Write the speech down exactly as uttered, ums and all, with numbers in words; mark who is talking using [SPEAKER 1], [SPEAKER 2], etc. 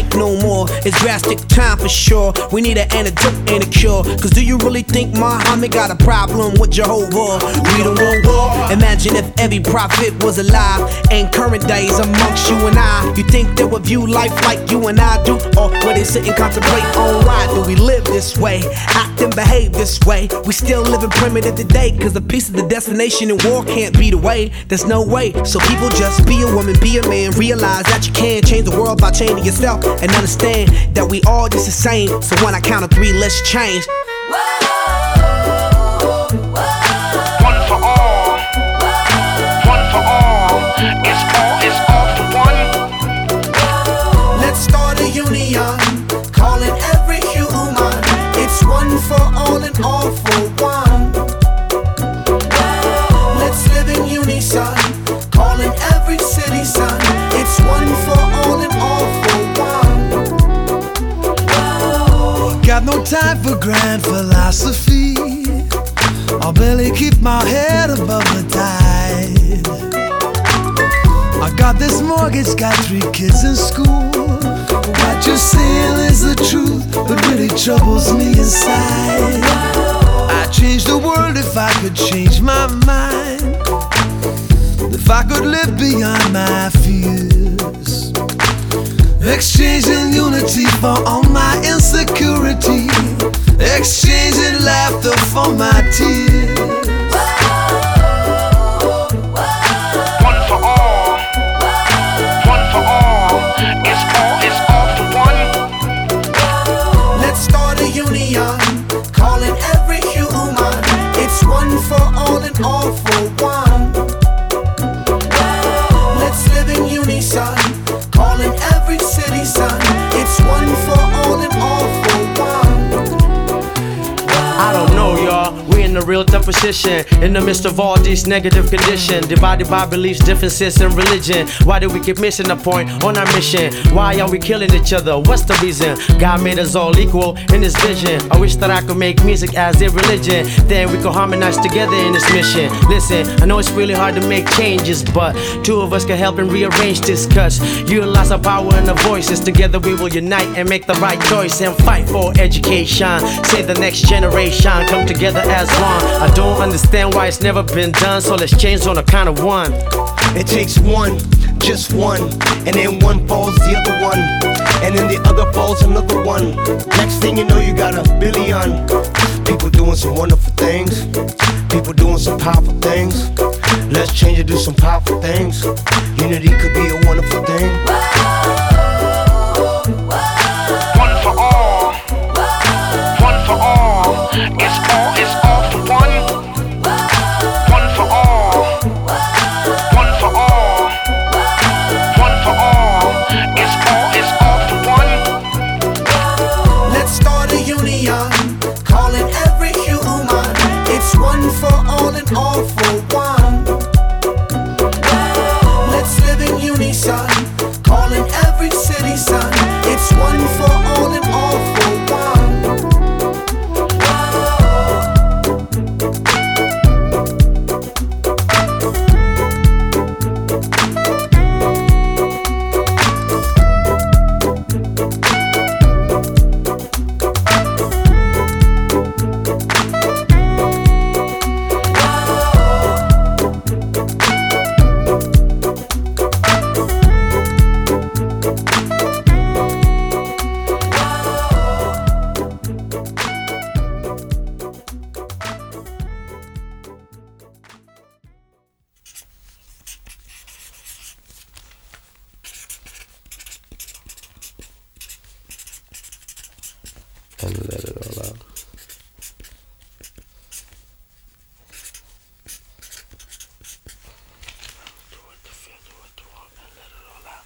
[SPEAKER 1] back no more. It's drastic time for sure. We need an antidote and a cure. Cause do you really think Muhammad got a problem with Jehovah? We don't want war. Imagine if every prophet was alive in current days amongst you and I. You think they would view life like you and I do? Or would they sit and contemplate on why do we live this way, act and behave this way? We still living primitive today, cause a piece of the destination in war can't be the way. There's no way. So people just be a woman, be a man. Realize that you can change the world by changing yourself, and understand that we all just the same. So when I count to three, let's change.
[SPEAKER 2] One for all, one for all. It's all, it's all for one.
[SPEAKER 3] Let's start a union, calling every human. It's one for all and all for one. Let's live in unison, calling every city son. It's one for all and all for one.
[SPEAKER 4] Got no time for grand philosophy. I'll barely keep my head above the tide. I got this mortgage, got three kids in school. What you're saying is the truth, but really troubles me inside. I'd change the world if I could change my mind. If I could live beyond my fears, exchanging unity for all my insecurity, exchanging laughter for my tears.
[SPEAKER 2] One for all, one for all. It's all, it's all for one.
[SPEAKER 3] Let's start a union, calling every human. It's one for all and all for one. Let's live in unison, calling every city son. It's one for all and all for one.
[SPEAKER 5] I don't know, y'all. We in a real tough position in the midst of all these negative conditions, divided by beliefs, differences, and religion. Why do we keep missing the point on our mission? Why are we killing each other? What's the reason? God made us all equal in His vision. I wish that I could make music as a religion, then we could harmonize together in this mission. Listen, I know it's really hard to make changes, but two of us can help and rearrange this. Cause utilize our power and our voices. Together we will unite and make the right choice and fight for education. Save the next generation, come together as one. I don't understand why it's never been done, so let's change on the count of one.
[SPEAKER 6] It takes one, just one, and then one falls the other one, and then the other falls another one. Next thing you know, you got a billion people doing some wonderful things, people doing some powerful things. Let's change and do some powerful things. Unity could be a wonderful thing.
[SPEAKER 2] One for all, one for all. It's all, it's all for one. One for all, one for all, one for all. It's all, it's all for one.
[SPEAKER 3] Let's start a union, calling every human. It's one for all and all for one. Let's live in unison, calling every city son. It's one for all and all for one.
[SPEAKER 7] And let it